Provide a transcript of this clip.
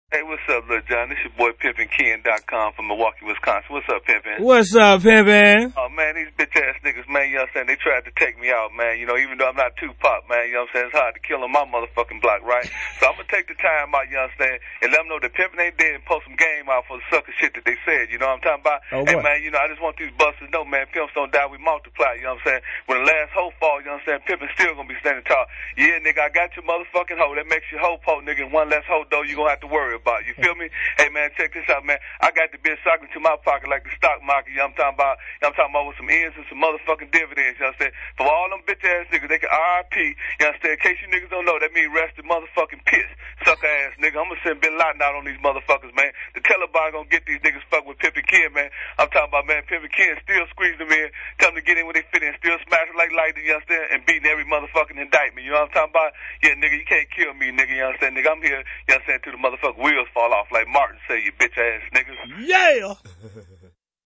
Hey, what's up, Lil John? This your boy PimpinKen.com from Milwaukee, Wisconsin. What's up, Pimpin? What's up, Pimpin? Oh, man, these bitch-ass niggas, man, you know what I'm saying? They tried to take me out, man. You know, even though I'm not Tupac, man, you know what I'm saying? It's hard to kill on my motherfucking block, right? So I'm gonna take the time out, you know what I'm saying? And let them know that Pimpin ain't dead and post some game out for the sucker shit that they said, you know what I'm talking about? Oh, hey, what? man, you know, I just want these busters to know, man, pimps don't die, we multiply, you know what I'm saying? When the last hoe fall, you know what I'm saying? Pimpin still gonna be standing tall. Yeah, nigga, I got your motherfucking hoe. That makes you hoe po, nigga. And one less hoe, though, you gonna have to worry about. You feel me? Hey, man, check this out, man. I got the bitch sucking to my pocket like the stock market. You know what I'm talking about? You know what I'm talking about with some ends and some motherfucking dividends. You know what I'm saying? For all them bitch-ass niggas, they can RIP. You know what I'm saying? In case you niggas don't know, that means rest in motherfucking piss. Sucker-ass nigga. I'm gonna send Bin Laden out on these motherfuckers, man. The Taliban gonna get these niggas fucked with Pimpin' Ken, man. I'm talking about, man, Pimpin' Ken still squeezing them in, telling them to get in when they fit in, still smashing like lightning, you understand? And beating every motherfucking indictment. You know what I'm talking about? Yeah, nigga, you can't kill me, nigga. You understand? Nigga, I'm here, you understand, till the motherfucking wheels fall off like Martin say, you bitch ass niggas. Yeah.